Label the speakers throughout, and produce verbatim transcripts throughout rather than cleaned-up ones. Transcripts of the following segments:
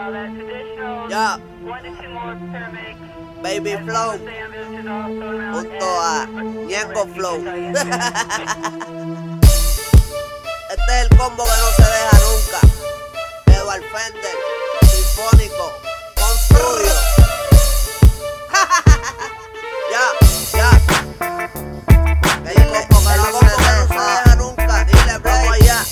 Speaker 1: Ya, Baby Flow junto a Ñengo Flow. Este es el combo que no se deja nunca. Edward Fender, Sinfónico, Home Studio. Ya, ya. El combo que no se deja nunca. Dile, vamos allá.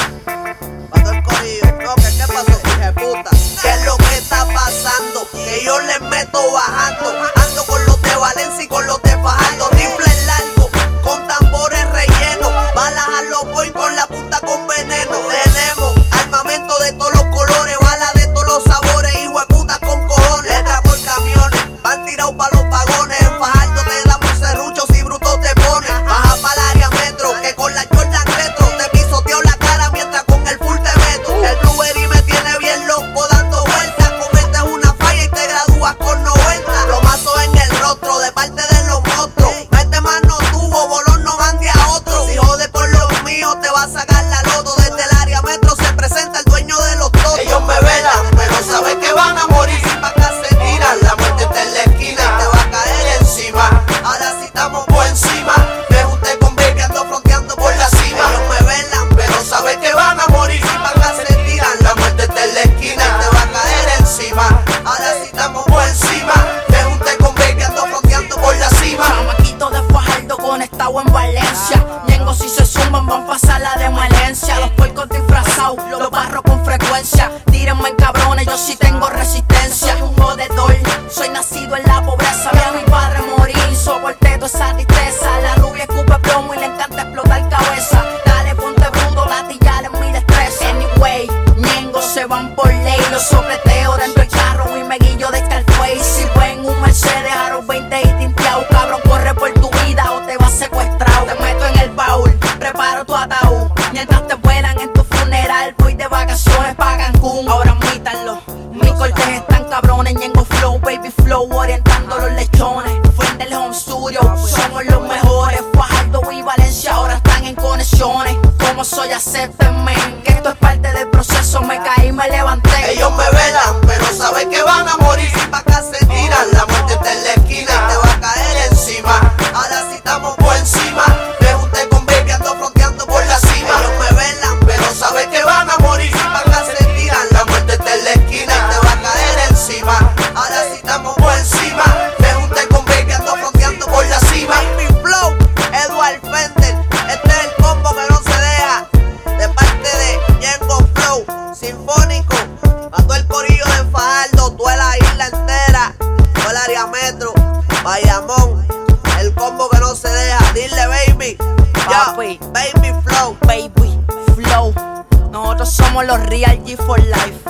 Speaker 1: Pa' todo el corillo. No, que qué pasó, hija de puta. ¿Qué es lo que está pasando? Que yo les meto bajando. Ando con los de Valencia y con los de Fajardo. Rifles largos, con tambores rellenos. Balas a los boy con la punta con veneno. Tenemos armamento de todos los colores, balas de todos los sabores, hijo de puta con cojones. Letra por camiones, van tirados pa' los vagones. En Fajardo te damos serruchos y brutos te pones. Baja pa' el área metro, que con la Jordan retro te pisoteo la cara mientras con el full te meto. El Blueberry me tiene bien loco dando vueltas. Cometes una falla y te gradúas con noventa. Plomazo en el rostro de parte de los monstruos. Mete mano tubo, bolón no mande a otro. Si jode con los míos te va a sacar la loto. Desde el área metro se presenta el dueño de los totos. Ellos me velan, pero saben que van a morir. Si pa' acá se tiran, la muerte está en la esquina y te va a caer encima. Ahora sí estamos por encima. Me junté con baby, ando fronteando por la cima. Ellos me velan, pero saben que van a morir. Si pa' acá se tiran, la muerte está en la esquina y te va a caer encima. Ahora sí estamos por encima. Me junté con baby, ando fronteando por la cima.
Speaker 2: Chamaquito de Fajardo conectado en Valencia. Ñengo si se suman van a pasar la de emergencia. Los puercos disfrazados, los barro con frecuencia. Tírenme en cabrones, yo sí tengo resistencia. Un jodedor, soy nacido en la pobreza. Vi a mi padre morir, soporté toda esa tristeza. La rubia escupe plomo y le encanta explotar cabeza. Dale, ponte brudo, latillar en mi destreza. Anyway, Ñengo se van por ley. Los sopleteo dentro del carro y me guillo de Scarface. Si ven un Mercedes Aro veinte y tinteado, cabrón, corre por tu vida o te vas secuestrado. Te meto en el baúl, preparo tu ataúd. Mientras te vuelan en tu funeral, voy de vacaciones pa' Cancún. Ahora admítanlo, mis cortes están cabrones. Ñengo Flow, Baby Flow, orientando los lechones. Fuente del Home Studio, somos los mejores. Fajardo y Valencia ahora están en conexiones. Como soy, acéptenme, que esto es parte del proceso. Me caí, me levanté.
Speaker 1: Ellos me velan, pero saben que van a morir. Si pa' acá se tiran, la muerte está en la esquina y te va a caer encima. Ahora sí estamos por encima. Me junté con baby, ando fronteando por la cima. Ellos me velan, pero saben que van a morir. Si pa' acá se tiran, la muerte está en la esquina y te va a caer encima. Ahora sí estamos por encima. Me junté con baby, ando fronteando por la cima. Baby Flow, Edward Fender. Este es el combo que no se deja. De parte de Ñengo Flow, Sinfónico. A todo el corillo de Fajardo, toda la isla entera, todo el área metro, Bayamón, el combo que no se deja. Dile baby, ya,
Speaker 2: Papi.
Speaker 1: Baby Flow.
Speaker 2: Baby Flow, nosotros somos los Real G for Life.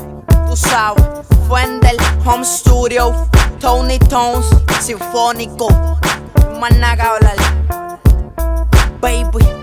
Speaker 2: Tú sabes, Fender, Home Studio, Tony Tones, Sinfónico. Más nada que hablar. Baby